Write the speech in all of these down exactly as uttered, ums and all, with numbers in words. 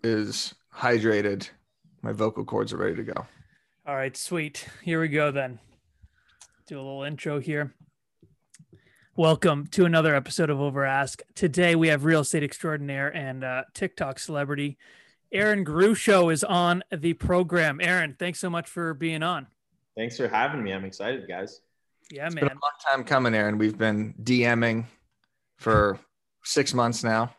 is hydrated. My vocal cords are ready to go. All right, sweet. Here we go then. Do a little intro here. Welcome to another episode of Over Ask. Today we have real estate extraordinaire and uh, TikTok celebrity Aaron Grusho is on the program. Aaron, thanks so much for being on. Thanks for having me. I'm excited, guys. Yeah, it's man. Been a long time coming, Aaron. We've been DMing for six months now,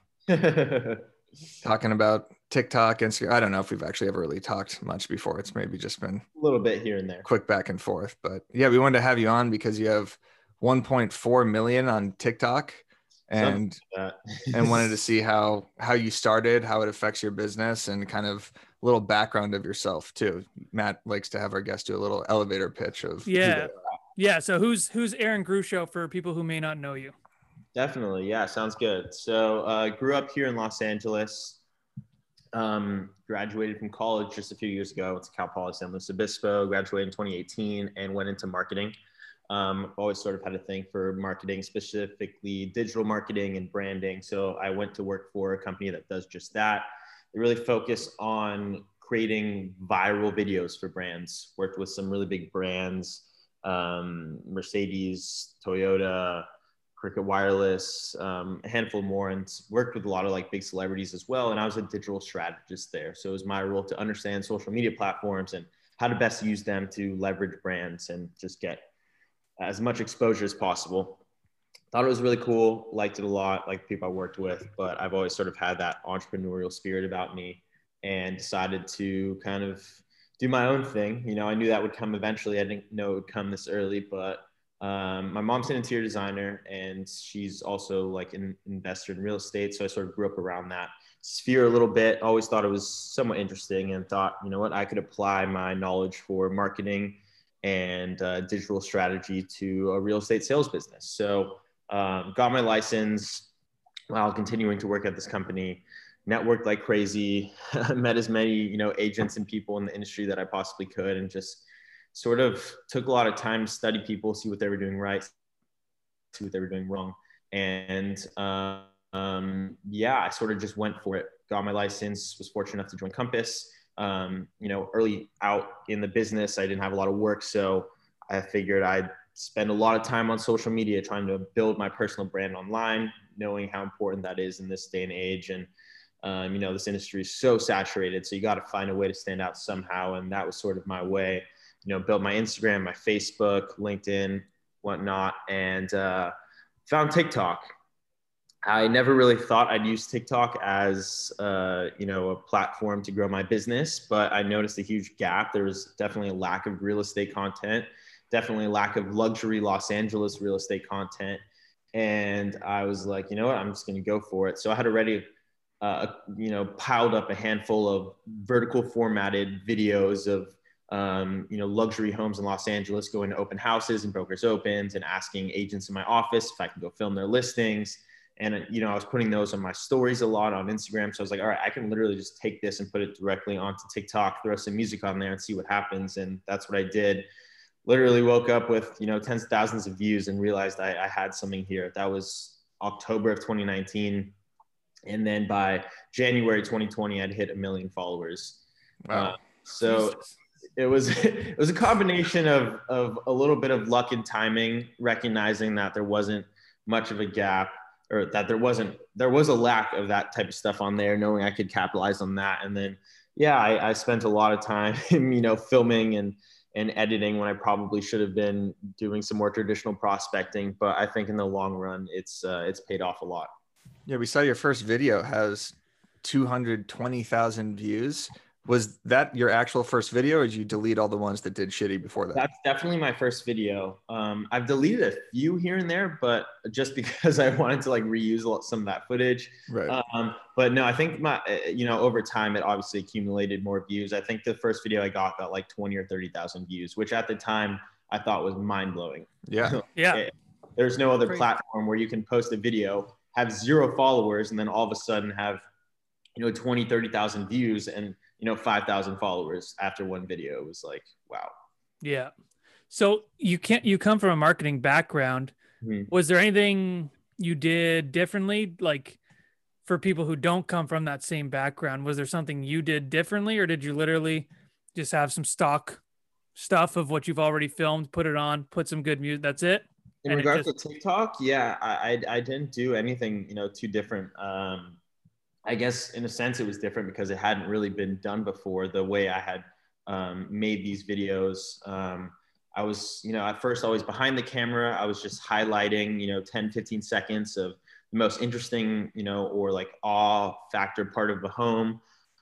talking about TikTok, Instagram. I don't know if we've actually ever really talked much before. It's maybe just been a little bit here and there, quick back and forth. But yeah, we wanted to have you on because you have one point four million on TikTok, and like and wanted to see how how you started, how it affects your business, and kind of a little background of yourself too. Matt likes to have our guests do a little elevator pitch of yeah, yeah. So who's who's Aaron Grusho for people who may not know you? Definitely, yeah, sounds good. So uh, grew up here in Los Angeles. Um, graduated from college just a few years ago. Went to Cal Poly San Luis Obispo. Graduated in twenty eighteen and went into marketing. Um, I've always sort of had a thing for marketing, specifically digital marketing and branding. So I went to work for a company that does just that. They really focus on creating viral videos for brands. Worked with some really big brands, um, Mercedes, Toyota, Cricket Wireless, um, a handful more, and worked with a lot of like big celebrities as well. And I was a digital strategist there. So it was my role to understand social media platforms and how to best use them to leverage brands and just get as much exposure as possible. Thought it was really cool, liked it a lot, like the people I worked with, but I've always sort of had that entrepreneurial spirit about me and decided to kind of do my own thing. You know, I knew that would come eventually. I didn't know it would come this early, but um, my mom's an interior designer and she's also like an investor in real estate. So I sort of grew up around that sphere a little bit, always thought it was somewhat interesting and thought, you know what, I could apply my knowledge for marketing and uh, digital strategy to a real estate sales business. So um, got my license while continuing to work at this company, networked like crazy, met as many, you know, agents and people in the industry that I possibly could, and just sort of took a lot of time to study people, see what they were doing right, see what they were doing wrong. And uh, um, yeah, I sort of just went for it, got my license, was fortunate enough to join Compass. Um, you know, early out in the business, I didn't have a lot of work. So I figured I'd spend a lot of time on social media, trying to build my personal brand online, knowing how important that is in this day and age. And, um, you know, this industry is so saturated. So you got to find a way to stand out somehow. And that was sort of my way, you know, build my Instagram, my Facebook, LinkedIn, whatnot, and uh, found TikTok. I never really thought I'd use TikTok as, uh, you know, a platform to grow my business, but I noticed a huge gap. There was definitely a lack of real estate content, definitely a lack of luxury Los Angeles real estate content. And I was like, you know what, I'm just going to go for it. So I had already, uh, you know, piled up a handful of vertical formatted videos of, um, you know, luxury homes in Los Angeles, going to open houses and brokers opens and asking agents in my office if I can go film their listings. And, you know, I was putting those on my stories a lot on Instagram. So I was like, all right, I can literally just take this and put it directly onto TikTok, throw some music on there and see what happens. And that's what I did. Literally woke up with, you know, tens of thousands of views and realized I, I had something here. That was October of twenty nineteen. And then by January twenty twenty, I'd hit a million followers. Wow. Uh, so Jesus. it was, it was a combination of, of a little bit of luck and timing, recognizing that there wasn't much of a gap, or that there wasn't, there was a lack of that type of stuff on there, knowing I could capitalize on that. And then, yeah, I, I spent a lot of time, you know, filming and, and editing when I probably should have been doing some more traditional prospecting. But I think in the long run, it's, uh, it's paid off a lot. Yeah. We saw your first video has two hundred twenty thousand views. Was that your actual first video, or did you delete all the ones that did shitty before that? That's definitely my first video. Um, I've deleted a few here and there, but just because I wanted to like reuse a lot, some of that footage. Right. Um, but no, I think my, you know, over time, it obviously accumulated more views. I think the first video I got got like twenty or thirty thousand views, which at the time I thought was mind blowing. Yeah. Yeah. There's no other Crazy. platform where you can post a video, have zero followers, and then all of a sudden have, you know, twenty, thirty thousand views and, you know, five thousand followers after one video. It was like, wow. Yeah. So you can't, you come from a marketing background. Mm-hmm. Was there anything you did differently? Like for people who don't come from that same background, was there something you did differently, or did you literally just have some stock stuff of what you've already filmed, put it on, put some good music, that's it? In And regards just... to TikTok, yeah, I, I I didn't do anything, you know, too different. Um, I guess in a sense it was different because it hadn't really been done before. The way I had um, made these videos, um, I was, you know, at first always behind the camera. I was just highlighting, you know, ten, fifteen seconds of the most interesting, you know, or like awe factor part of the home.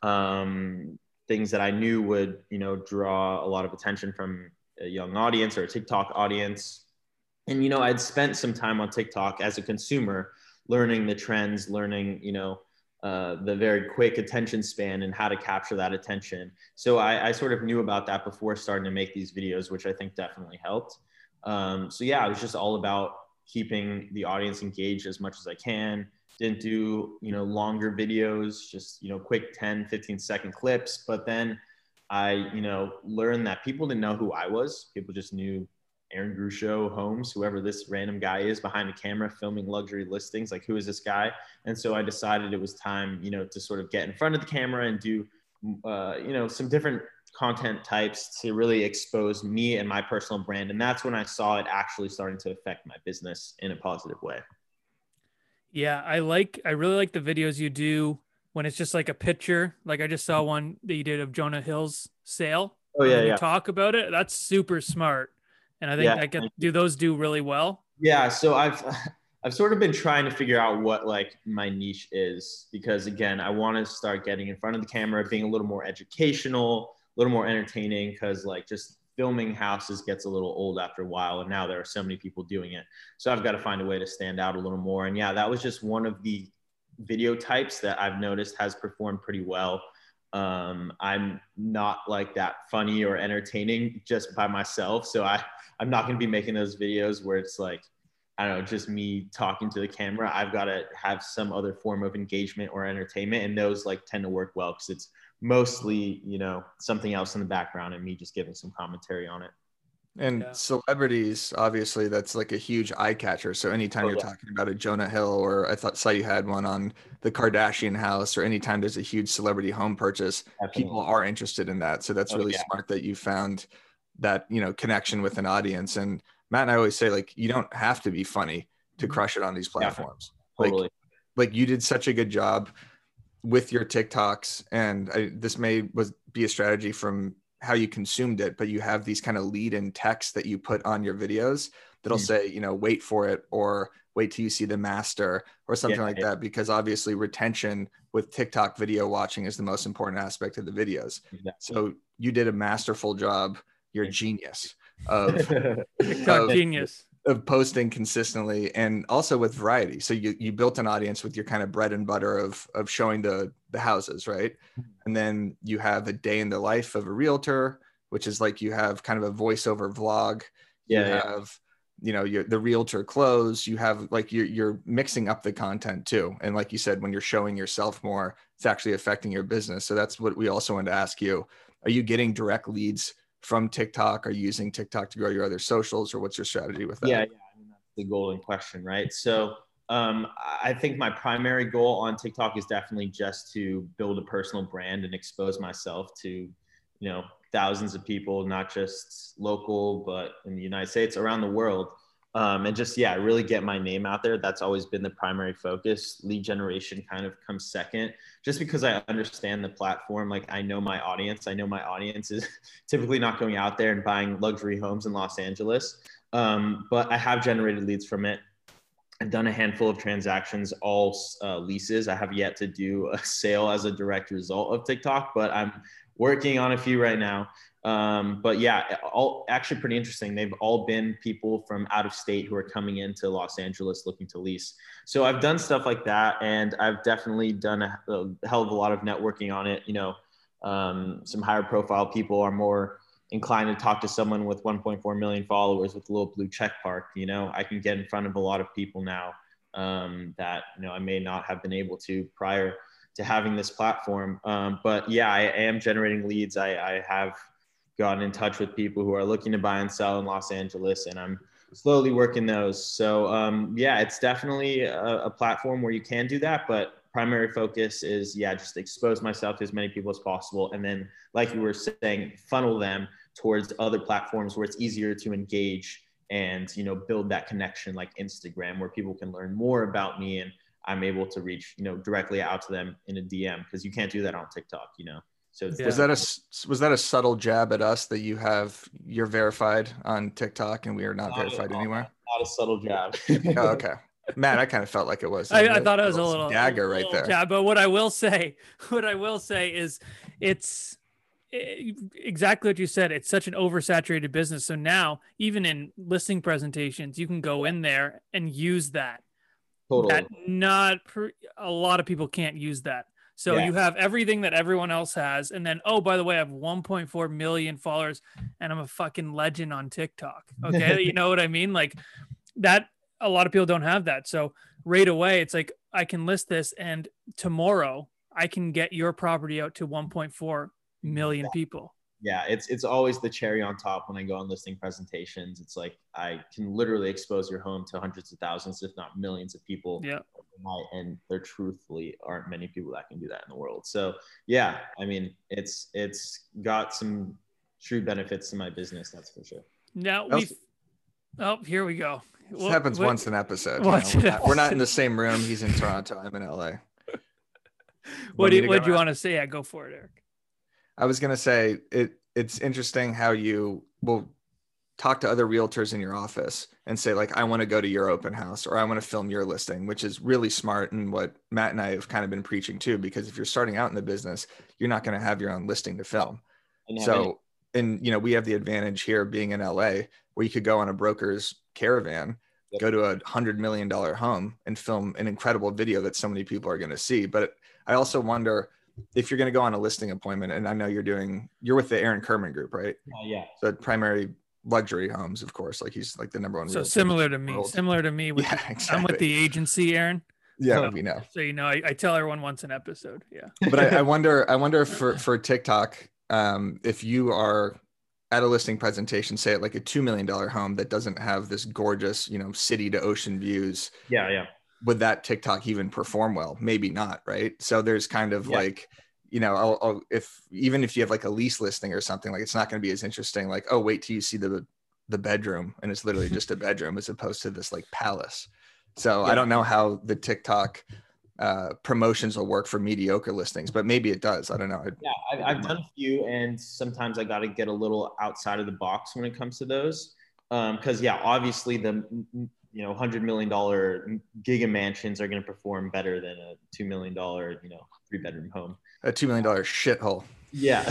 Um, things that I knew would, you know, draw a lot of attention from a young audience or a TikTok audience. And, you know, I'd spent some time on TikTok as a consumer, learning the trends, learning, you know, uh, the very quick attention span and how to capture that attention. So I, I sort of knew about that before starting to make these videos, which I think definitely helped. Um, so yeah, it was just all about keeping the audience engaged as much as I can. Didn't do, you know, longer videos, just, you know, quick ten, fifteen second clips. But then I, you know, learned that people didn't know who I was. People just knew Aaron Grusho Homes, whoever this random guy is behind the camera filming luxury listings, like who is this guy? And so I decided it was time, you know, to sort of get in front of the camera and do, uh, you know, some different content types to really expose me and my personal brand. And that's when I saw it actually starting to affect my business in a positive way. Yeah, I like, I really like the videos you do when it's just like a picture. Like I just saw one that you did of Jonah Hill's sale. Oh yeah, and yeah. You talk about it. That's super smart. And I think Yeah, I get, do those do really well? Yeah. So I've, I've sort of been trying to figure out what like my niche is, because again, I want to start getting in front of the camera, being a little more educational, a little more entertaining, because like just filming houses gets a little old after a while. And now there are so many people doing it. So I've got to find a way to stand out a little more. And yeah, that was just one of the video types that I've noticed has performed pretty well. Um, I'm not like that funny or entertaining just by myself. So I, I'm not going to be making those videos where it's like, I don't know, just me talking to the camera. I've got to have some other form of engagement or entertainment. And those like tend to work well because it's mostly, you know, something else in the background and me just giving some commentary on it. And yeah. Celebrities, obviously, that's like a huge eye catcher. So anytime oh, you're yeah. talking about a Jonah Hill, or I thought saw you had one on the Kardashian house, or anytime there's a huge celebrity home purchase, Definitely. People are interested in that. So that's oh, really yeah. smart that you found that, you know, connection with an audience. And Matt and I always say, like, you don't have to be funny to crush it on these platforms. Yeah, totally. Like, like you did such a good job with your TikToks, and I, this may was be a strategy from how you consumed it, but you have these kind of lead in text that you put on your videos that'll mm. say, you know, wait for it, or wait till you see the master, or something yeah, like yeah. that, because obviously retention with TikTok video watching is the most important aspect of the videos. Exactly. So you did a masterful job. You're a genius of, TikTok of genius of posting consistently, and also with variety. So you, you built an audience with your kind of bread and butter of, of showing the, the houses, right? And then you have a day in the life of a realtor, which is like, you have kind of a voiceover vlog. Yeah, you yeah. have, you know, your, the realtor close, you have like, you're, you're mixing up the content too. And like you said, when you're showing yourself more, it's actually affecting your business. So that's what we also wanted to ask you. Are you getting direct leads from TikTok? Are you using TikTok to grow your other socials, or what's your strategy with that? Yeah, yeah. I mean, that's the golden question, right? So um, I think my primary goal on TikTok is definitely just to build a personal brand and expose myself to, you know, thousands of people, not just local, but in the United States, around the world. Um, and just, yeah, really get my name out there. That's always been the primary focus. Lead generation kind of comes second, just because I understand the platform. Like, I know my audience. I know my audience is typically not going out there and buying luxury homes in Los Angeles. Um, but I have generated leads from it. I've done a handful of transactions, all uh, leases. I have yet to do a sale as a direct result of TikTok, but I'm working on a few right now. Um, but yeah, all actually pretty interesting. They've all been people from out of state who are coming into Los Angeles looking to lease. So I've done stuff like that, and I've definitely done a, a hell of a lot of networking on it. You know, um, some higher profile people are more inclined to talk to someone with one point four million followers with a little blue check mark. You know, I can get in front of a lot of people now um, that, you know, I may not have been able to prior to having this platform. Um, but yeah, I am generating leads. I, I have gotten in touch with people who are looking to buy and sell in Los Angeles, and I'm slowly working those. So um, yeah, it's definitely a, a platform where you can do that, but primary focus is, yeah, just expose myself to as many people as possible. And then, like you were saying, funnel them towards other platforms where it's easier to engage and, you know, build that connection, like Instagram, where people can learn more about me and I'm able to reach, you know, directly out to them in a D M, because you can't do that on TikTok, you know? So it's yeah. was that a, was that a subtle jab at us that you have, you're verified on TikTok and we are not, not verified anywhere? Not a subtle jab. Oh, okay. Matt, I kind of felt like it was. I, I thought it was a little dagger a little right there. Jab, but what I will say, what I will say is it's it, exactly what you said. It's such an oversaturated business. So now even in listing presentations, you can go in there and use that. Totally. That not per, a lot of people can't use that. So yeah. You have everything that everyone else has. And then, oh, by the way, I have one point four million followers and I'm a fucking legend on TikTok. Okay. You know what I mean? Like that, a lot of people don't have that. So right away, it's like, I can list this and tomorrow I can get your property out to one point four million people. Yeah. It's, it's always the cherry on top when I go on listing presentations. It's like, I can literally expose your home to hundreds of thousands, if not millions of people. Yeah. And there truthfully aren't many people that can do that in the world. So yeah, I mean, it's, it's got some true benefits to my business. That's for sure. Now we, oh, here we go. This well, happens what, once an episode. Once you know? We're, not, we're not in the same room. He's in Toronto. I'm in L A. What do you, what do you want to say? Yeah, go for it, Eric. I was going to say it. It's interesting how you will talk to other realtors in your office and say, like, I want to go to your open house or I want to film your listing, which is really smart. And what Matt and I have kind of been preaching too, because if you're starting out in the business, you're not going to have your own listing to film. So, and, you know, we have the advantage here being in L A where you could go on a broker's caravan, yep. go to a hundred million dollar home and film an incredible video that so many people are going to see. But I also wonder if you're going to go on a listing appointment, and I know you're doing, you're with the Aaron Kerman group, right? Uh, yeah. So primary luxury homes, of course, like he's like the number one. So similar to me, similar to me. With yeah, the, exactly. I'm with the agency, Aaron. Yeah, so, we know. So, you know, I, I tell everyone once an episode. Yeah. But I, I wonder, I wonder if for, for TikTok, um, if you are at a listing presentation, say at like a two million dollar home that doesn't have this gorgeous, you know, city to ocean views. Yeah. Yeah. Would that TikTok even perform well? Maybe not. Right. So there's kind of yeah. like, you know, I'll, I'll, if, even if you have like a lease listing or something, like it's not going to be as interesting. Like, oh, wait till you see the, the bedroom and it's literally just a bedroom as opposed to this like palace. So yeah. I don't know how the TikTok uh, promotions will work for mediocre listings, but maybe it does. I don't know. Yeah, I've, I've done a few, and sometimes I got to get a little outside of the box when it comes to those. Um, Cause yeah, obviously the, you know, one hundred million dollars giga mansions are going to perform better than a two million dollars, you know, three bedroom home. A two million dollars shithole. Yeah.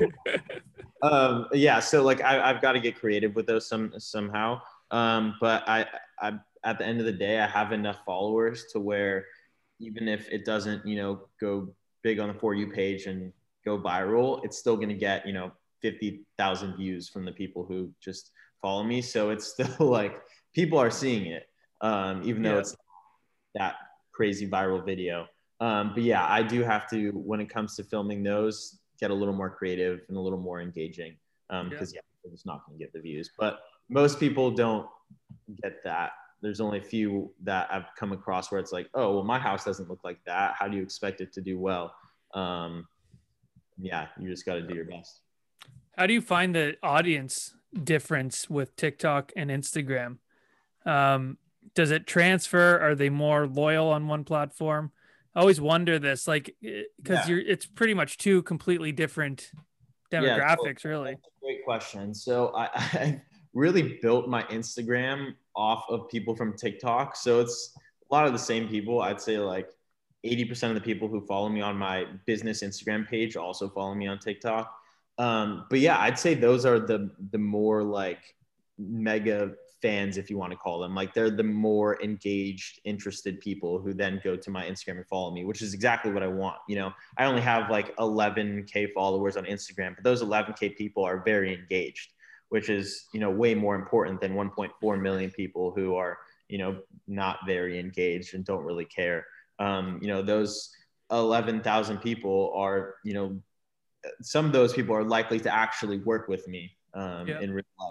um, yeah. So like I, I've got to get creative with those some somehow. Um, but I, I, at the end of the day, I have enough followers to where even if it doesn't, you know, go big on the For You page and go viral, it's still going to get, you know, fifty thousand views from the people who just follow me. So it's still like people are seeing it, um, even though yeah. it's that crazy viral video. Um, but yeah, I do have to, when it comes to filming those, get a little more creative and a little more engaging, um, because yeah, yeah it's not going to get the views. But most people don't get that. There's only a few that I've come across where it's like, oh, well, my house doesn't look like that. How do you expect it to do well? Um, yeah, you just got to do your best. How do you find the audience difference with TikTok and Instagram? Um, does it transfer? Are they more loyal on one platform? I always wonder this, like, because yeah. you're, it's pretty much two completely different demographics, yeah, really. That's a great question. So I, I really built my Instagram off of people from TikTok. So it's a lot of the same people. I'd say like eighty percent of the people who follow me on my business Instagram page also follow me on TikTok. Um, but yeah, I'd say those are the, the more like mega fans, if you want to call them. Like they're the more engaged, interested people who then go to my Instagram and follow me, which is exactly what I want. You know, I only have like eleven K followers on Instagram, but those eleven K people are very engaged, which is, you know, way more important than one point four million people who are, you know, not very engaged and don't really care. Um, you know, those eleven thousand people are, you know, some of those people are likely to actually work with me um, yeah. in real life.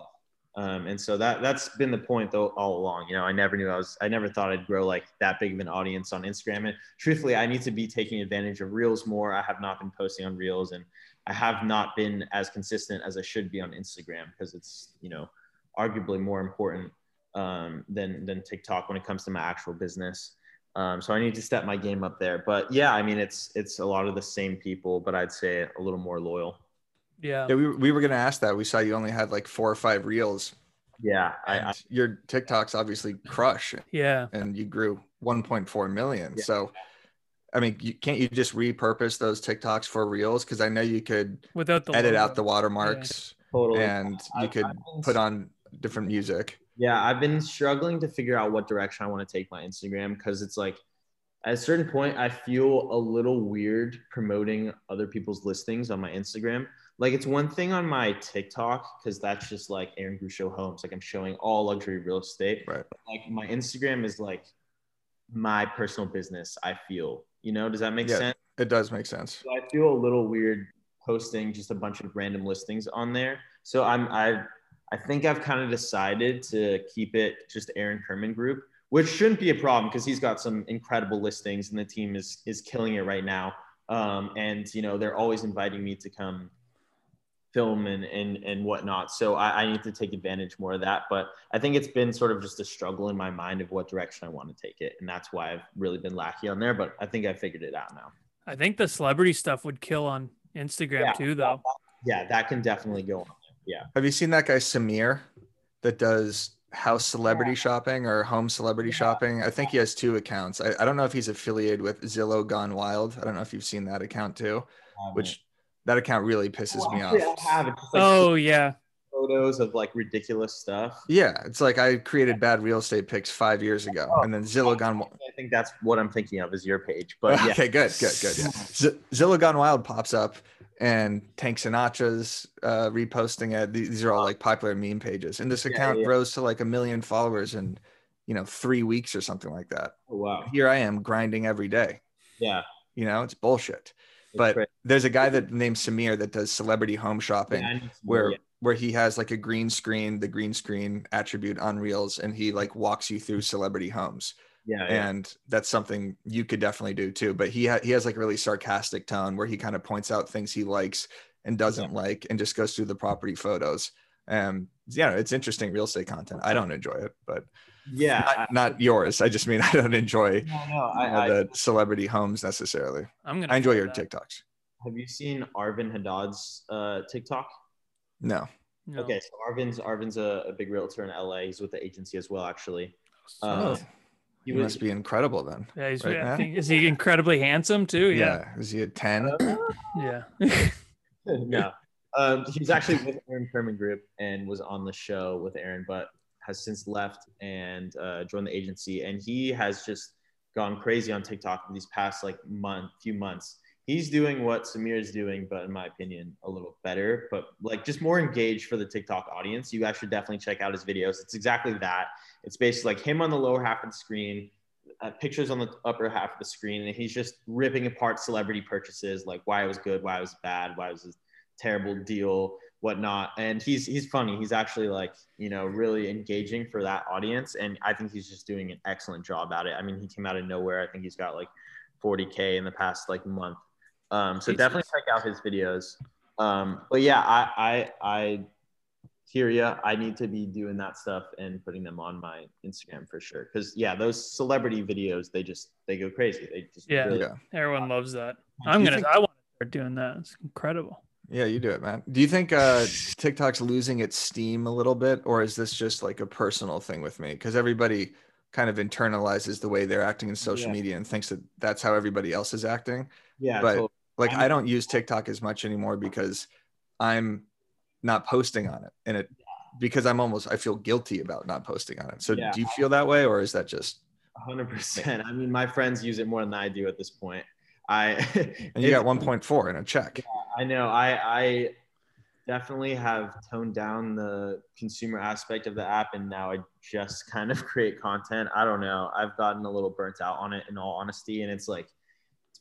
Um, and so that that's been the point though all along. You know, I never knew I was I never thought I'd grow like that big of an audience on Instagram. And truthfully, I need to be taking advantage of Reels more. I have not been posting on Reels, and I have not been as consistent as I should be on Instagram because it's, you know, arguably more important um, than than TikTok when it comes to my actual business. Um, so I need to step my game up there. But yeah, I mean, it's it's a lot of the same people, but I'd say a little more loyal. Yeah. Yeah, we, we were going to ask that. We saw you only had like four or five reels. Yeah. I, I, your TikToks obviously crush. Yeah. And you grew one point four million. Yeah. So, I mean, you, can't you just repurpose those TikToks for reels? Because I know you could without the edit logo. out the watermarks. Yeah. Totally. And you I've, could I've been, put on different music. Yeah, I've been struggling to figure out what direction I want to take my Instagram because it's like at a certain point, I feel a little weird promoting other people's listings on my Instagram. Like it's one thing on my TikTok because that's just like Aaron Grusho Homes. Like I'm showing all luxury real estate. Right. But like my Instagram is like my personal business, I feel. You know, does that make yeah, sense? It does make sense. So I feel a little weird posting just a bunch of random listings on there. So I'm I I think I've kind of decided to keep it just Aaron Kerman Group, which shouldn't be a problem because he's got some incredible listings and the team is is killing it right now. Um, and you know, they're always inviting me to come film and and and whatnot. So I, I need to take advantage more of that. But I think it's been sort of just a struggle in my mind of what direction I want to take it. And that's why I've really been lacking on there. But I think I figured it out now. I think the celebrity stuff would kill on Instagram yeah, too, though. Yeah, that can definitely go on there. Yeah. Have you seen that guy Samir that does house celebrity yeah. shopping or home celebrity yeah. shopping? I think he has two accounts. I, I don't know if he's affiliated with Zillow Gone Wild. I don't know if you've seen that account too, which that account really pisses oh, me actually, off. I have it. Just, like, oh yeah. Photos of like ridiculous stuff. Yeah. It's like I created bad real estate pics five years ago oh, and then Zillow Gone Wild. I think that's what I'm thinking of is your page, but yeah. Okay, good, good, good. Yeah. Z- Zillow Gone Wild pops up and Tank Sinatra's uh, reposting it. These are all like popular meme pages. And this account yeah, yeah. grows to like a million followers in, you know, three weeks or something like that. Oh, wow. Here I am grinding every day. Yeah. You know, it's bullshit. It's but great. There's a guy that named Samir that does celebrity home shopping yeah, where, yeah. where he has like a green screen, the green screen attribute on Reels, and he like walks you through celebrity homes. Yeah, yeah. And that's something you could definitely do too. But he ha- he has like a really sarcastic tone where he kind of points out things he likes and doesn't yeah. like and just goes through the property photos. Um, yeah, it's interesting real estate content. I don't enjoy it, but yeah, not, I, not yours. I just mean I don't enjoy no, no, I, you know, I, the celebrity homes necessarily. I'm gonna I enjoy your that. TikToks. Have you seen Arvin Haddad's uh, TikTok? No. no. Okay, so Arvin's Arvin's a, a big realtor in L A. He's with the agency as well, actually. Oh. Um, He, he was, must be incredible then. Yeah, he's, right, I think, is he incredibly handsome too? Yeah. yeah. Is he a ten? Uh, yeah. no. Um, he was actually with Aaron Kerman Group and was on the show with Aaron, but has since left and uh, joined the agency. And he has just gone crazy on TikTok these past like month, few months. He's doing what Samir is doing, but in my opinion, a little better, but like just more engaged for the TikTok audience. You guys should definitely check out his videos. It's exactly that. It's basically like him on the lower half of the screen, uh, pictures on the upper half of the screen, and he's just ripping apart celebrity purchases, like why it was good, why it was bad, why it was a terrible deal, whatnot. And he's he's funny. He's actually like, you know, really engaging for that audience. And I think he's just doing an excellent job at it. I mean, he came out of nowhere. I think he's got like forty K in the past like month. Um, so definitely check out his videos. Um, but yeah, I, I, I hear ya. I need to be doing that stuff and putting them on my Instagram for sure. Cause yeah, those celebrity videos, they just, they go crazy. They just, yeah, really, yeah. Everyone loves that. I'm going to, I want to start doing that. It's incredible. Yeah, you do it, man. Do you think uh, TikTok's losing its steam a little bit, or is this just like a personal thing with me? Cause everybody kind of internalizes the way they're acting in social yeah. media and thinks that that's how everybody else is acting. Yeah. But totally. like, I don't use TikTok as much anymore because I'm not posting on it, and it because I'm almost I feel guilty about not posting on it. So yeah. do you feel that way, or is that just one hundred percent? I mean, my friends use it more than I do at this point. I and you got one point four in a check. Yeah, I know. I I definitely have toned down the consumer aspect of the app, and now I just kind of create content. I don't know. I've gotten a little burnt out on it, in all honesty, and it's like.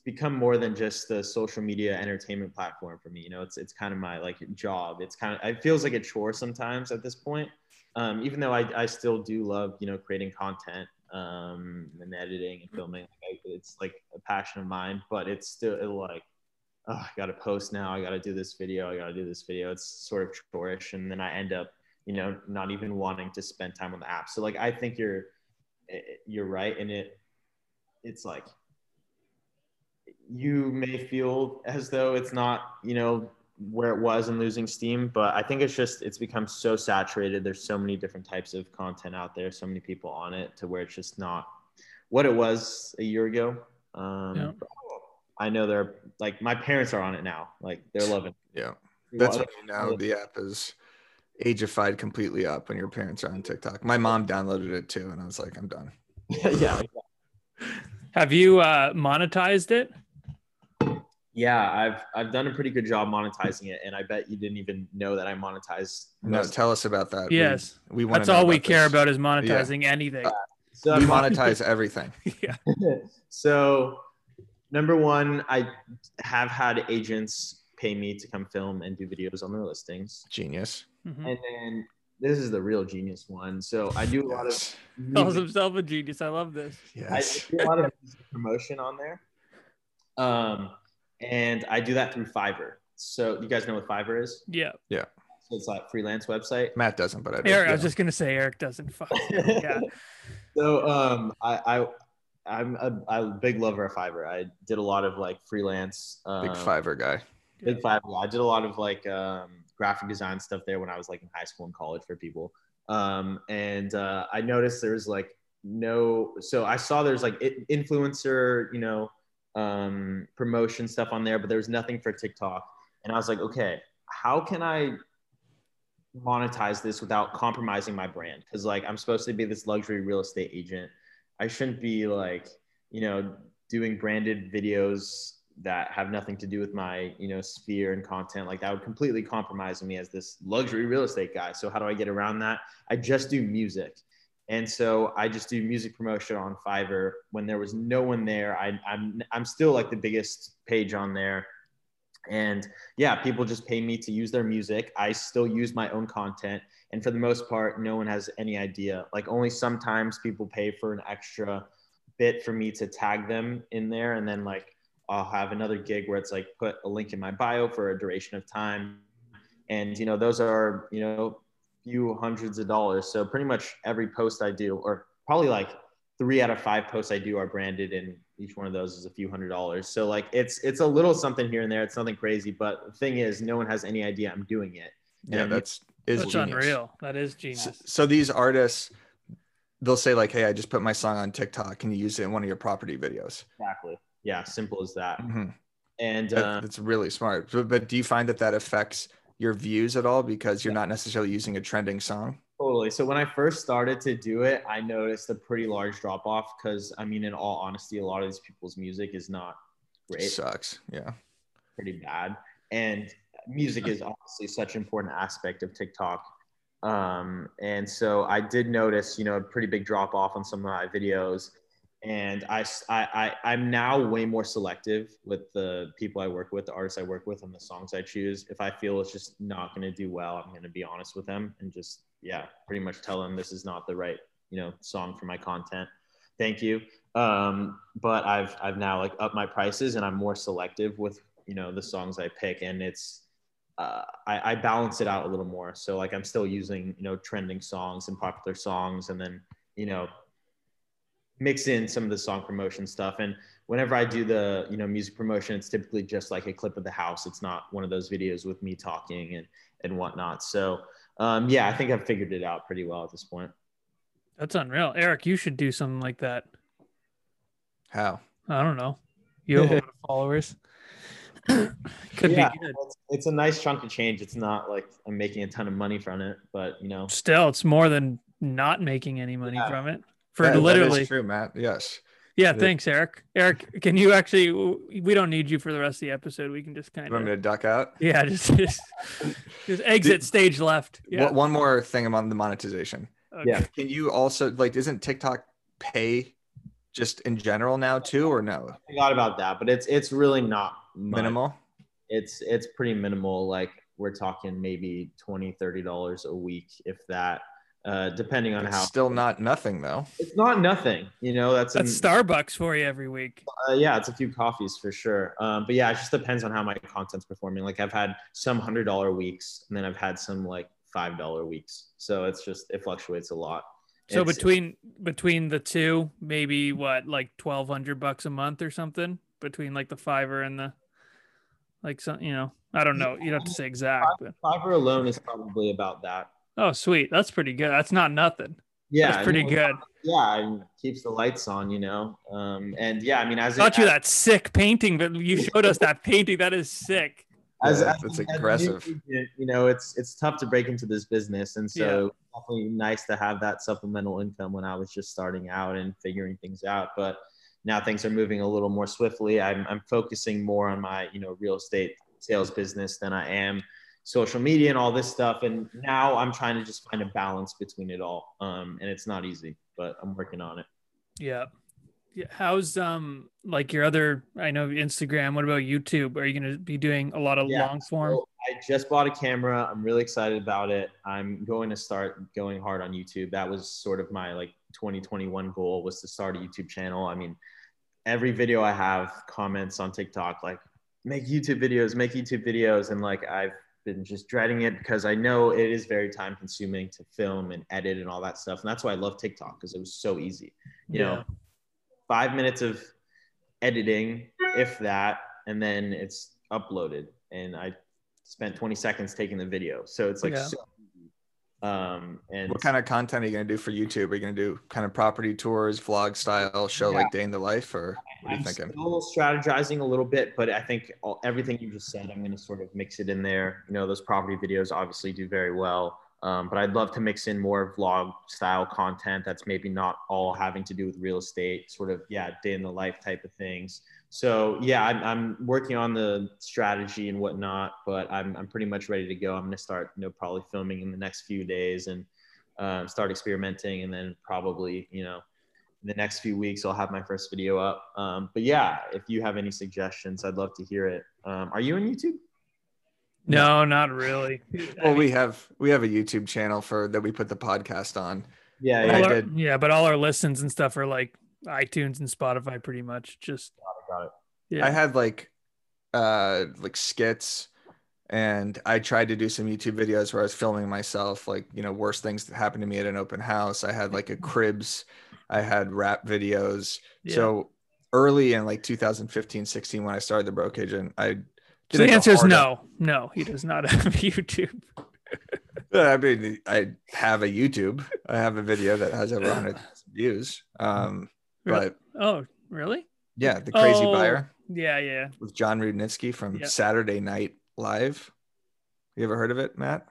become more than just the social media entertainment platform for me. You know, it's it's kind of my like job. It's kind of it feels like a chore sometimes at this point. Um, even though I, I still do love, you know, creating content um, and editing and filming. Like, it's like a passion of mine, but it's still it like, oh, I got to post now. I got to do this video. I got to do this video. It's sort of chore-ish. And then I end up, you know, not even wanting to spend time on the app. So like, I think you're, you're right. And it, it's like, you may feel as though it's not, you know, where it was and losing steam, but I think it's just, it's become so saturated. There's so many different types of content out there, so many people on it to where it's just not what it was a year ago. Um, yeah. I know they're like, my parents are on it now. Like they're loving it. Yeah. That's when you know the app is ageified completely up when your parents are on TikTok. My mom downloaded it too. And I was like, I'm done. Yeah. Have you uh, monetized it? Yeah, I've I've done a pretty good job monetizing it, and I bet you didn't even know that I monetized. No, tell us about that. Yes, we, we want that's all we this. care about is monetizing yeah. anything. Uh, so we monetize everything. Yeah. So, number one, I have had agents pay me to come film and do videos on their listings. Genius. Mm-hmm. And then this is the real genius one. So I do a lot yes. of calls himself a genius. I love this. Yes. I do a lot of promotion on there. Um. And I do that through Fiverr. So you guys know what Fiverr is? Yeah. Yeah. So it's like a freelance website. Matt doesn't, but I do. Eric, yeah. I was just gonna say Eric doesn't. Fuck. Yeah. So um, I, I I'm a, I'm a big lover of Fiverr. I did a lot of like freelance. Um, big Fiverr guy. Big Fiverr. I did a lot of like um, graphic design stuff there when I was like in high school and college for people. Um, and uh, I noticed there's like no. So I saw there's like influencer, you know. um promotion stuff on there, but there was nothing for TikTok. And I was like, okay, how can I monetize this without compromising my brand? Because like I'm supposed to be this luxury real estate agent. I shouldn't be like, you know, doing branded videos that have nothing to do with my, you know, sphere and content. Like that would completely compromise me as this luxury real estate guy. So how do I get around that? I just do music. And so I just do music promotion on Fiverr when there was no one there. I, I'm I'm still like the biggest page on there. And yeah, people just pay me to use their music. I still use my own content. And for the most part, no one has any idea. Like only sometimes people pay for an extra bit for me to tag them in there. And then like I'll have another gig where it's like put a link in my bio for a duration of time. And, you know, those are, you know, few hundreds of dollars. So pretty much every post I do, or probably like three out of five posts I do are branded, and each one of those is a few hundred dollars. So like it's it's a little something here and there. It's nothing crazy, but the thing is, no one has any idea I'm doing it. And yeah, that's is that's genius. Unreal. That is genius. So, so these artists, they'll say like, "Hey, I just put my song on TikTok. Can you use it in one of your property videos?" Exactly. Yeah, simple as that. Mm-hmm. And that, uh, that's really smart. But, but do you find that that affects your views at all because you're not necessarily using a trending song? Totally. So when I first started to do it, I noticed a pretty large drop off because, I mean, in all honesty, a lot of these people's music is not great. It sucks. Yeah. Pretty bad. And music is obviously such an important aspect of TikTok. Um, and so I did notice, you know, a pretty big drop off on some of my videos. And I, I, I, I'm now way more selective with the people I work with, the artists I work with, and the songs I choose. If I feel it's just not going to do well, I'm going to be honest with them and just, yeah, pretty much tell them this is not the right, you know, song for my content. Thank you. Um, but I've, I've now like upped my prices and I'm more selective with, you know, the songs I pick, and it's, uh, I, I balance it out a little more. So like I'm still using, you know, trending songs and popular songs, and then, you know, mix in some of the song promotion stuff. And whenever I do the, you know, music promotion, it's typically just like a clip of the house. It's not one of those videos with me talking and, and whatnot. So um, yeah, I think I've figured it out pretty well at this point. That's unreal. Eric, you should do something like that. How? I don't know. You have a lot of followers. Could yeah, be good. It's, it's a nice chunk of change. It's not like I'm making a ton of money from it, but you know, still it's more than not making any money yeah. from it. For that, literally that is true, Matt. Yes. Yeah. Thanks, Eric. Eric, can you actually, we don't need you for the rest of the episode. We can just kind of. You want me to duck out? Yeah. Just, just, just exit Did, stage left. Yeah. One more thing about the monetization. Okay. Yeah. Can you also like, isn't TikTok pay just in general now too, or no? I forgot about that, but it's it's really not much. Minimal. It's it's pretty minimal. Like we're talking maybe twenty, thirty dollars a week, if that. Uh, depending on it's how. Still not nothing though. It's not nothing, you know. That's that's an, Starbucks for you every week. Uh, yeah, it's a few coffees for sure. Um, but yeah, it just depends on how my content's performing. Like I've had some hundred dollar weeks, and then I've had some like five dollar weeks. So it's just it fluctuates a lot. So it's, between between the two, maybe what, like twelve hundred bucks a month or something, between like the Fiverr and the like some, you know, I don't know. You don't have to say exact, but Fiverr alone is probably about that. Oh, sweet. That's pretty good. That's not nothing. Yeah, that's pretty no, good. Yeah, and keeps the lights on, you know. Um, and yeah, I mean, as I thought it, you as, that sick painting, but you showed us that painting. That is sick. As, yeah, as, that's as aggressive. Agent, you know, it's it's tough to break into this business, and so yeah. definitely nice to have that supplemental income when I was just starting out and figuring things out. But now things are moving a little more swiftly. I'm I'm focusing more on my you know real estate sales business than I am social media and all this stuff. And now I'm trying to just find a balance between it all. Um, and it's not easy, but I'm working on it. Yeah. Yeah. How's um like your other, I know Instagram, what about YouTube? Are you going to be doing a lot of yeah, long form? So I just bought a camera. I'm really excited about it. I'm going to start going hard on YouTube. That was sort of my like twenty twenty-one goal, was to start a YouTube channel. I mean, every video I have comments on TikTok, like make YouTube videos, make YouTube videos. And like, I've been just dreading it because I know it is very time consuming to film and edit and all that stuff. And that's why I love TikTok, because it was so easy, you yeah. know, five minutes of editing, if that, and then it's uploaded. And I spent twenty seconds taking the video. So it's like, yeah. so easy. Um, and what kind of content are you going to do for YouTube? Are you going to do kind of property tours, vlog style, show yeah. like day in the life, or what are you I'm thinking? Still strategizing a little bit, but I think all, everything you just said, I'm going to sort of mix it in there. You know, those property videos obviously do very well, um, but I'd love to mix in more vlog style content that's maybe not all having to do with real estate, sort of, yeah, day in the life type of things. So yeah, I'm, I'm working on the strategy and whatnot, but I'm, I'm pretty much ready to go. I'm going to start, you know, probably filming in the next few days and um, start experimenting, and then probably, you know, in the next few weeks, I'll have my first video up. Um, but yeah, if you have any suggestions, I'd love to hear it. Um, are you on YouTube? No, not really. Well, I mean, we have we have a YouTube channel for that we put the podcast on. Yeah, yeah, yeah, our, did. yeah, but all our listens and stuff are like iTunes and Spotify, pretty much. Just got it, got it. Yeah, I had like uh like skits, and I tried to do some YouTube videos where I was filming myself, like, you know, worst things that happened to me at an open house. I had like a cribs, I had rap videos. Yeah. So early in like two thousand fifteen, sixteen, when I started the Broke Agent, I So the answer is no. Up. No, he does not have YouTube. I mean, I have a YouTube. I have a video that has over one hundred thousand views. Um, but oh, really? Yeah, The Crazy oh, Buyer. Yeah, yeah. With John Rudnitsky from yeah. Saturday Night Live. You ever heard of it, Matt?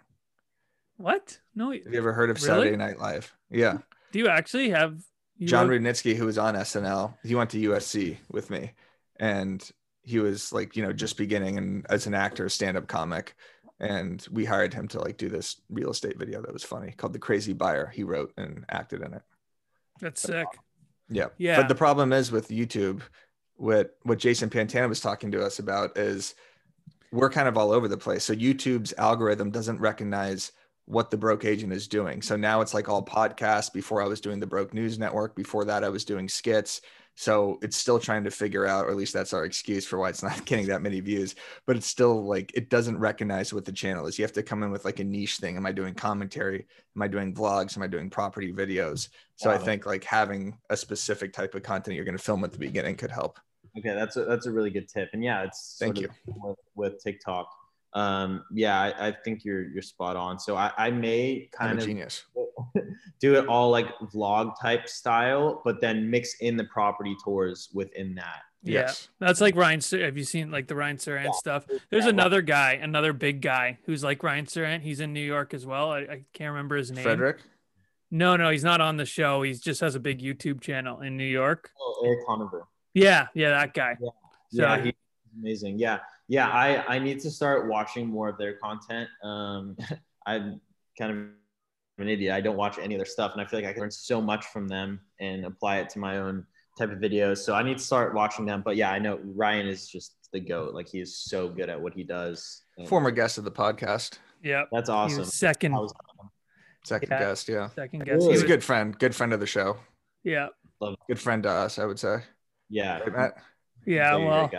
What? No. Have you ever heard of really? Saturday Night Live? Yeah. Do you actually have you John wrote- Rudnitsky, who was on S N L? He went to U S C with me, and he was like, you know, just beginning and as an actor, stand-up comic. And we hired him to like do this real estate video that was funny called The Crazy Buyer. He wrote and acted in it. That's sick. Yeah. Yeah. But the problem is with YouTube, what, what Jason Pantana was talking to us about is we're kind of all over the place. So YouTube's algorithm doesn't recognize what the Broke Agent is doing. So now it's like all podcasts. Before I was doing the Broke News Network. Before that, I was doing skits. So it's still trying to figure out, or at least that's our excuse for why it's not getting that many views, but it's still like, it doesn't recognize what the channel is. You have to come in with like a niche thing. Am I doing commentary? Am I doing vlogs? Am I doing property videos? So wow. I think like having a specific type of content you're going to film at the beginning could help. Okay. That's a, that's a really good tip. And yeah, it's thank you with, with TikTok. Um, yeah, I, I think you're, you're spot on. So I, I may kind of genius. do it all like vlog type style, but then mix in the property tours within that. Yeah, yes. That's like Ryan. Have you seen like the Ryan Serhant yeah. stuff? There's yeah, another guy, another big guy who's like Ryan Serhant. He's in New York as well. I, I can't remember his name. Frederick? No, no, he's not on the show. He just has a big YouTube channel in New York. Oh, Eric Conover. Yeah, yeah, that guy. Yeah, so, yeah he's amazing. Yeah, yeah. I I need to start watching more of their content. Um, I'm kind of an idiot. I don't watch any of their stuff, and I feel like I can learn so much from them and apply it to my own type of videos. So I need to start watching them. But yeah, I know Ryan is just the GOAT. Like, he is so good at what he does. And former guest of the podcast. Yeah, that's awesome. Second, was, second yeah, guest. Yeah, second guest. He's a good friend. Good friend of the show. Yeah, good friend to us, I would say. Yeah, right, Matt? Yeah, well,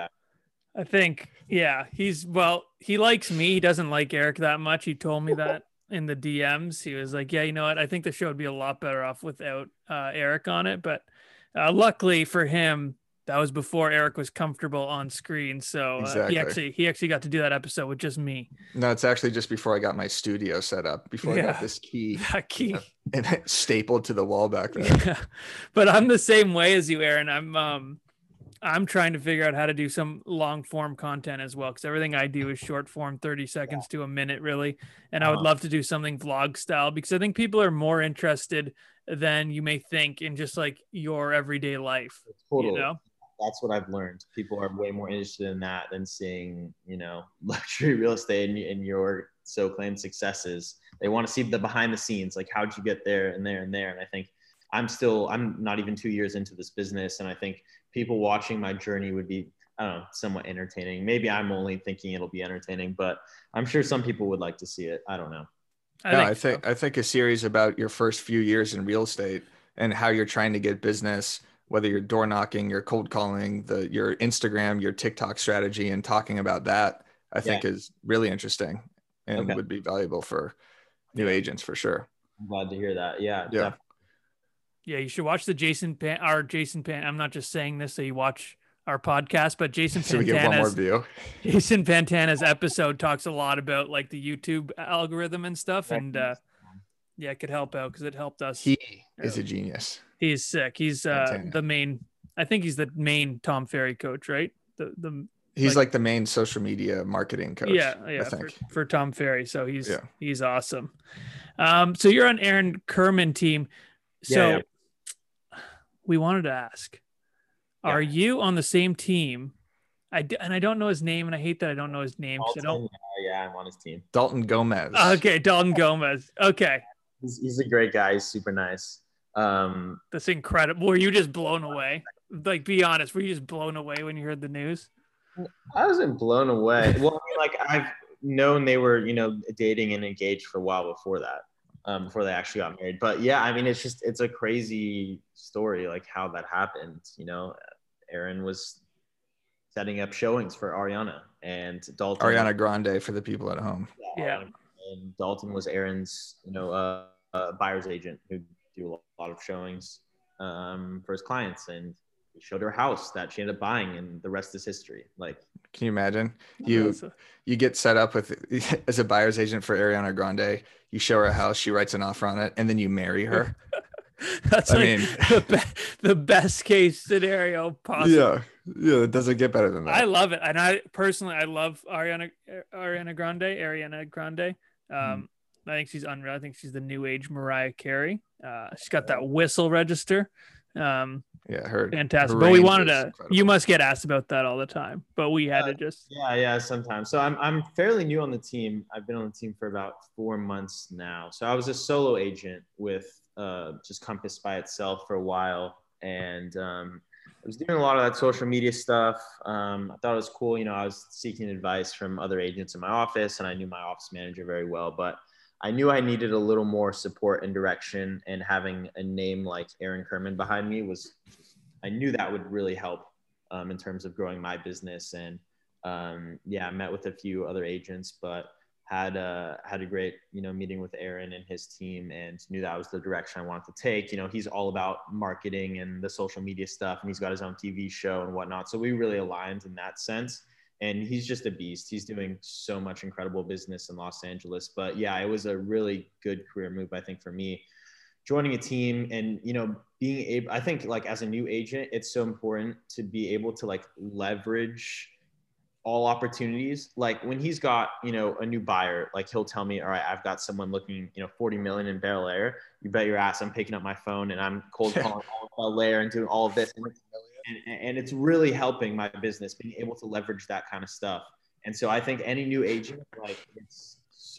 I think yeah, he's well, he likes me. He doesn't like Eric that much. He told me that in the D Ms. He was like, "Yeah, you know what? I think the show would be a lot better off without uh, Eric on it." But uh, luckily for him, that was before Eric was comfortable on screen. So uh, exactly. he actually he actually got to do that episode with just me. No, it's actually just before I got my studio set up. Before yeah, I got this key, that key, you know, and stapled to the wall back there. Yeah. But I'm the same way as you, Aaron. I'm um. I'm trying to figure out how to do some long form content as well, because everything I do is short form, thirty seconds to a minute, really. And I would love to do something vlog style, because I think people are more interested than you may think in just like your everyday life. Totally. You know? That's what I've learned. People are way more interested in that than seeing, you know, luxury real estate and, and your so-claimed successes. They want to see the behind the scenes, like how'd you get there and there and there. And I think I'm still, I'm not even two years into this business. And I think people watching my journey would be, I don't know, somewhat entertaining. Maybe I'm only thinking it'll be entertaining, but I'm sure some people would like to see it. I don't know. I no, think I think, so. I think a series about your first few years in real estate and how you're trying to get business, whether you're door knocking, you're cold calling, the, your Instagram, your TikTok strategy, and talking about that, I think yeah. is really interesting and okay. would be valuable for new yeah. agents for sure. I'm glad to hear that. Yeah. Yeah. Definitely. Yeah, you should watch the Jason Pan, our Jason Pan. I'm not just saying this so you watch our podcast, but Jason so we get one more view. Jason Pantana's episode talks a lot about like the YouTube algorithm and stuff, and uh, yeah, it could help out because it helped us. He is a genius. He's sick. He's uh, the main. I think he's the main Tom Ferry coach, right? The the. He's like, like the main social media marketing coach. Yeah, yeah, for, for Tom Ferry. So he's yeah. he's awesome. Um, so you're on Aaron Kerman team. So. Yeah, yeah. We wanted to ask, yeah. are you on the same team? I d- and I don't know his name, and I hate that I don't know his name. Dalton, I don't... Yeah, I'm on his team. Dalton Gomez. Okay, Dalton Gomez. Okay. He's, he's a great guy. He's super nice. Um, That's incredible. Were you just blown away? Like, be honest. Were you just blown away when you heard the news? I wasn't blown away. Well, I mean, like, I've known they were, you know, dating and engaged for a while before that. Um, before they actually got married. But yeah, I mean, it's just, it's a crazy story, like how that happened. You know, Aaron was setting up showings for Ariana and Dalton. Ariana Grande for the people at home. Yeah. yeah. And Dalton was Aaron's, you know, uh, uh, buyer's agent who do a lot of showings um, for his clients. And he showed her house that she ended up buying, and the rest is history. Like, can you imagine? You you get set up with as a buyer's agent for Ariana Grande. You show her a house, she writes an offer on it, and then you marry her. That's I like mean, the, be- the best case scenario possible. Yeah, yeah, it doesn't get better than that. I love it, and I personally, I love Ariana Ariana Grande. Ariana Grande. Um, mm. I think she's unreal. I think she's the new age Mariah Carey. Uh, she's got that whistle register. Um, yeah, her fantastic. Her but we wanted to. Incredible. You must get asked about that all the time, but we had uh, to just. Yeah, yeah, sometimes. So I'm I'm fairly new on the team. I've been on the team for about four months now. So I was a solo agent with uh, just Compass by itself for a while, and um, I was doing a lot of that social media stuff. Um, I thought it was cool. You know, I was seeking advice from other agents in my office, and I knew my office manager very well, but I knew I needed a little more support and direction, and having a name like Aaron Kerman behind me was, I knew that would really help um, in terms of growing my business. And um, yeah, I met with a few other agents, but had a, had a great, you know, meeting with Aaron and his team, and knew that was the direction I wanted to take. You know, he's all about marketing and the social media stuff, and he's got his own T V show and whatnot. So we really aligned in that sense. And he's just a beast. He's doing so much incredible business in Los Angeles. But yeah, it was a really good career move, I think, for me. Joining a team and, you know, being able, I think like as a new agent, it's so important to be able to like leverage all opportunities. Like when he's got, you know, a new buyer, like he'll tell me, all right, I've got someone looking, you know, forty million in Bel Air. You bet your ass I'm picking up my phone and I'm cold calling all of Bel Air and doing all of this. And, and it's really helping my business, being able to leverage that kind of stuff. And so I think any new agent, like it's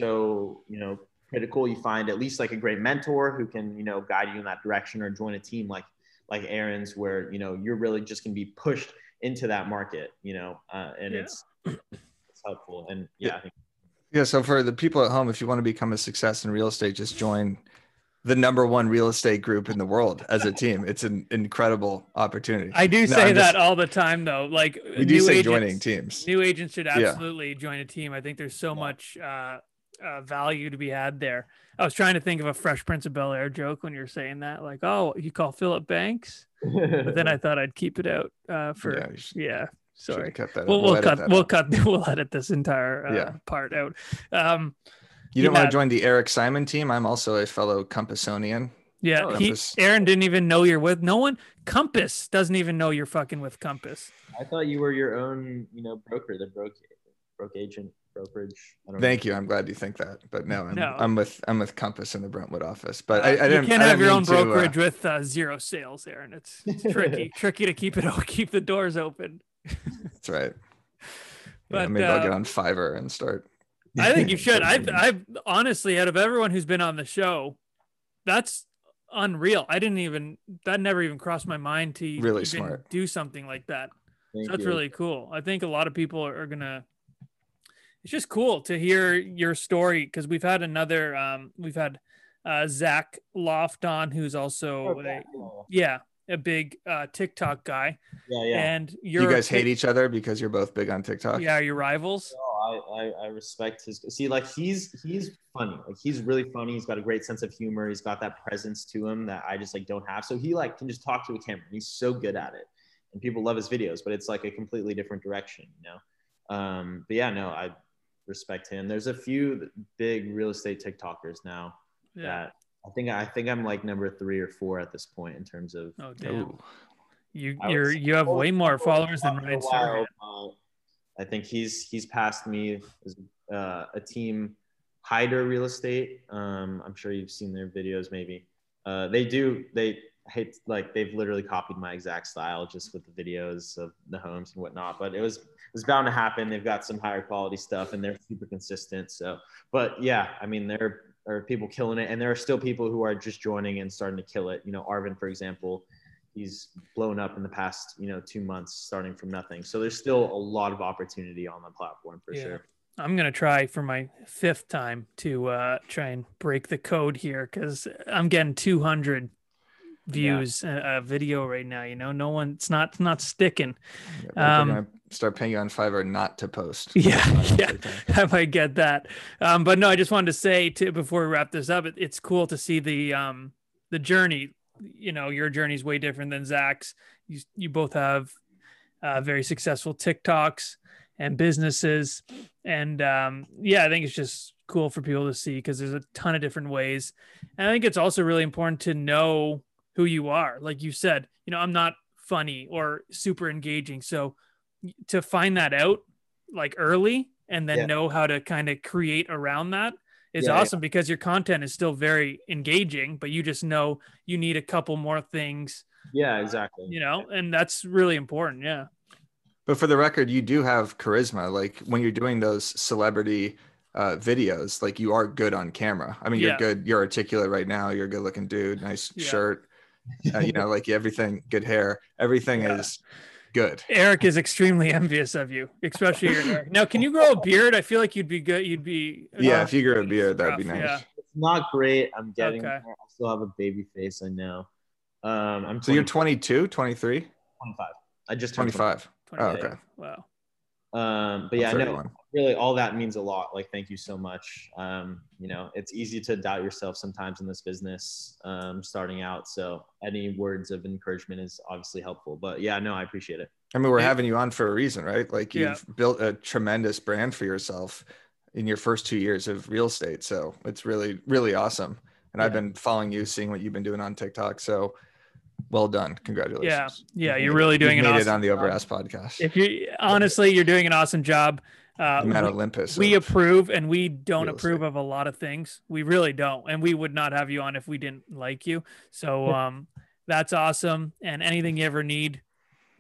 so, you know, critical. You find at least like a great mentor who can, you know, guide you in that direction, or join a team like, like Aaron's, where, you know, you're really just going to be pushed into that market, you know, uh, and Yeah. it's, it's helpful. And yeah, I think Yeah. So for the people at home, if you want to become a success in real estate, just join the number one real estate group in the world as a team. It's an incredible opportunity. I do No, say I'm that just- all the time, though. Like We do new say agents, joining teams. new agents should Yeah. absolutely join a team. I think there's so much uh, uh, value to be had there. I was trying to think of a Fresh Prince of Bel Air joke when you're saying that, like, oh, you call Philip Banks, but then I thought I'd keep it out uh, for Yeah, you should- yeah. should Sorry, cut that out. we'll, We'll we'll edit cut that we'll out. cut we'll edit this entire uh, Yeah. part out. Um, You didn't yeah. want to join the Eric Simon team? I'm also a fellow Compassonian. Yeah, Oh, he, Compass. Aaron didn't even know you're with no one. Compass doesn't even know you're fucking with Compass. I thought you were your own, you know, broker, the broke, broke agent, brokerage. I don't Thank know. you. I'm glad you think that. But no, I'm, No. I'm with I'm with Compass in the Brentwood office. But Uh, I, I you didn't. can't I have didn't your mean own to, uh, brokerage with uh, zero sales, Aaron. It's, it's tricky, tricky to keep it keep the doors open. That's right. Yeah, But, maybe I'll uh, get on Fiverr and start. I think you should. I've, I've honestly, out of everyone who's been on the show, that's unreal. I didn't even that never even crossed my mind to Really even smart. do something like that. Thank So that's you. really cool. I think a lot of people are, are gonna. It's just cool to hear your story because we've had another. Um, we've had uh, Zach Loft on, who's also Oh, a, yeah. yeah a big uh, TikTok guy, Yeah, yeah. and you're You a guys hate Tik- each other because you're both big on TikTok. Yeah, your rivals. No, I, I, I respect his. See, like he's he's funny. Like he's really funny. He's got a great sense of humor. He's got that presence to him that I just like don't have. So he like can just talk to a camera. He's so good at it, and people love his videos. But it's like a completely different direction, you know. Um, but yeah, no, I respect him. There's a few big real estate TikTokers now Yeah. that I think I think I'm like number three or four at this point in terms of. Oh damn. Ooh. You I you're was- you have way more followers than for a Ryan while, Serhant. uh, I think he's he's passed me as uh, a team, Hyder Real Estate. Um, I'm sure you've seen their videos. Maybe uh, they do. They hate like they've literally copied my exact style just with the videos of the homes and whatnot. But it was it was bound to happen. They've got some higher quality stuff and they're super consistent. So, but yeah, I mean there are people killing it, and there are still people who are just joining and starting to kill it. You know, Arvin, for example. He's blown up in the past, you know, two months, starting from nothing. So there's still a lot of opportunity on the platform for Yeah. sure. I'm gonna try for my fifth time to uh, try and break the code here because I'm getting two hundred views a, a video right now. You know, no one. It's not. It's not sticking. Yeah, people Um, are gonna start paying you on Fiverr not to post. Yeah, on yeah. TikTok. I might get that. Um, but no, I just wanted to say to before we wrap this up, it, it's cool to see the um the journey. You know, your journey is way different than Zach's. You you both have uh, very successful TikToks and businesses, and um, yeah, I think it's just cool for people to see because there's a ton of different ways, and I think it's also really important to know who you are. Like you said, you know, I'm not funny or super engaging, so to find that out like early and then Yeah. know how to kind of create around that is Yeah, yeah. awesome because your content is still very engaging, but you just know you need a couple more things, Yeah, exactly. you know, and that's really important. Yeah. But for the record, you do have charisma. Like when you're doing those celebrity uh, videos, like you are good on camera. I mean, Yeah. you're good. You're articulate right now. You're a good looking dude. Nice Yeah. shirt. Uh, you know, like everything, good hair. Everything Yeah. is good. Eric is extremely envious of you, especially your hair. Now, can you grow a beard? I feel like you'd be good. You'd be. Yeah, uh, if you grew a beard, that'd be rough, nice. yeah. It's not great. I'm getting Okay. there. I still have a baby face, I know. Um, I'm So you're twenty, twenty-two, twenty-three, twenty-five. I just turned twenty-five. Oh, twenty-five. okay. Wow. Um, but I'm yeah, no, thirty-one. really all that means a lot. Like, thank you so much. Um, you know, it's easy to doubt yourself sometimes in this business, um, starting out. So any words of encouragement is obviously helpful, but yeah, no, I appreciate it. I mean, we're Yeah. having you on for a reason, right? Like Yeah. you've built a tremendous brand for yourself in your first two years of real estate. So it's really, really awesome. And I've Yeah. been following you, seeing what you've been doing on TikTok. So well done. Congratulations. Yeah. Yeah. You're really doing You've an made awesome it on the job. Overask podcast. If you honestly, you're doing an awesome job. Uh, The Mount we- Olympus. we of- approve and we don't real approve estate. of a lot of things. We really don't. And we would not have you on if we didn't like you. So um, that's awesome. And anything you ever need,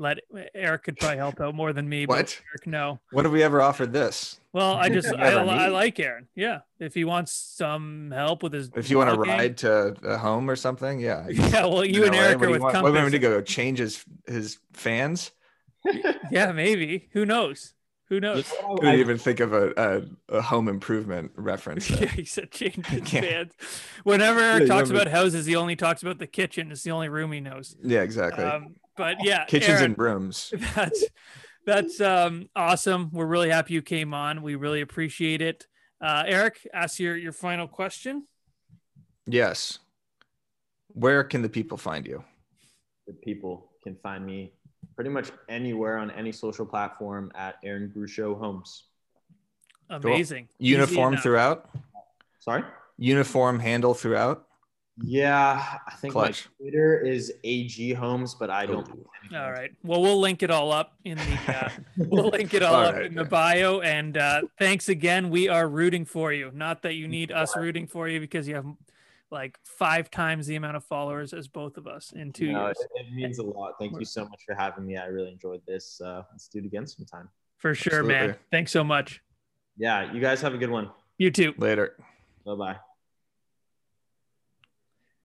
let Eric could probably help out more than me. What? But Eric, no. When have we ever offered this? Well, I just I, Never I meet. like Aaron. Yeah, if he wants some help with his, If you want to walking. ride to a home or something, yeah. Yeah, well, you and L A, Eric what are do you with want? What, want Compass. me to go change his his fans? Yeah, maybe. Who knows? Who knows? Couldn't even think of a, a, a home improvement reference. Yeah, there. he said change his can't. fans. Whenever Yeah, Eric you talks remember- about houses, he only talks about the kitchen. It's the only room he knows. Yeah, exactly. Um, but yeah, Kitchens Aaron, and rooms. That's that's um, awesome. We're really happy you came on. We really appreciate it. Uh, Eric, ask your your final question. Yes. Where can the people find you? The people can find me pretty much anywhere on any social platform at Aaron Grusho Homes. Amazing. Cool. Uniform Easy throughout? Sorry? Uniform handle throughout? Yeah, I think Clutch. my Twitter is A G Homes, but I don't. Ooh. All right. Well, we'll link it all up in the uh, we'll link it all, All up right. in the bio. And uh, thanks again. We are rooting for you. Not that you need us rooting for you because you have like five times the amount of followers as both of us in two No, years. it, it means a lot. Thank you so much for having me. I really enjoyed this. Uh, let's do it again sometime. For sure, man. Absolutely. Thanks so much. Yeah, you guys have a good one. You too. Later. Bye bye.